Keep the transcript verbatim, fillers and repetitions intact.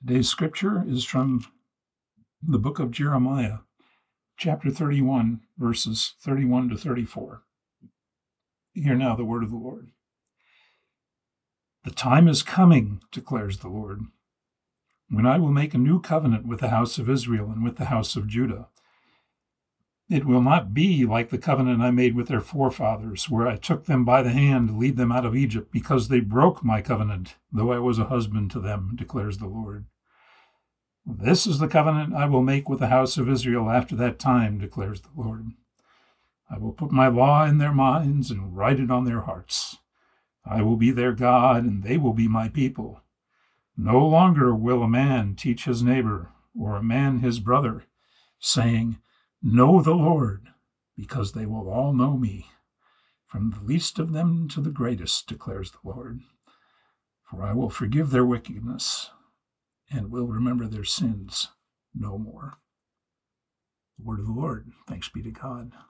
Today's scripture is from the book of Jeremiah, chapter thirty-one, verses thirty-one to thirty-four. Hear now the word of the Lord. The time is coming, declares the Lord, when I will make a new covenant with the house of Israel and with the house of Judah. It will not be like the covenant I made with their forefathers, where I took them by the hand to lead them out of Egypt, because they broke my covenant, though I was a husband to them, declares the Lord. This is the covenant I will make with the house of Israel after that time, declares the Lord. I will put my law in their minds and write it on their hearts. I will be their God, and they will be my people. No longer will a man teach his neighbor, or a man his brother, saying, Know the Lord, because they will all know me, from the least of them to the greatest, declares the Lord. For I will forgive their wickedness, and will remember their sins no more. The word of the Lord. Thanks be to God.